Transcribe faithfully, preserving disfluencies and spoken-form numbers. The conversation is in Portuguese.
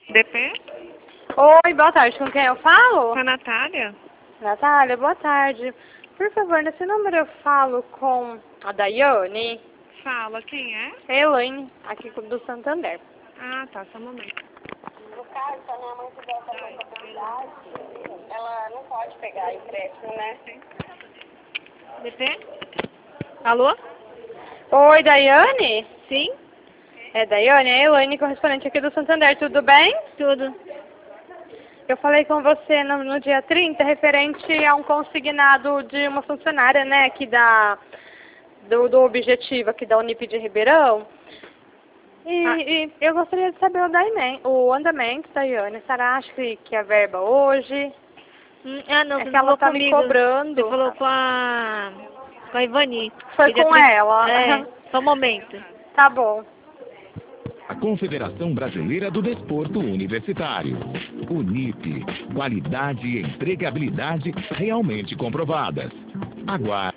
D P? Oi, boa tarde. Com quem eu falo? Com a Natália? Natália, boa tarde. Por favor, nesse número eu falo com a Daiane. Fala, quem é? Elaine, aqui do Santander. Ah, tá, só um momento. No caso, se a minha mãe tiver essa responsabilidade, ela não pode pegar empréstimo, né? D P? Alô? Oi, Daiane? Sim? É Daiane, é Elaine, correspondente aqui do Santander. Tudo bem? Tudo. Eu falei com você no, no dia trinta, referente a um consignado de uma funcionária, né, aqui da, do, do Objetivo, aqui da Unip de Ribeirão. E, Ah. e eu gostaria de saber o, daimen, o andamento, Daiane. A senhora acha que, que é verba hoje? Hum, ah, não, É você que não ela falou tá me comigo. cobrando. Você falou com a... com a Ivani. Foi Dia com trinta. ela. É, só um momento. Tá bom. A Confederação Brasileira do Desporto Universitário. Unip. Qualidade e empregabilidade realmente comprovadas. Aguarde.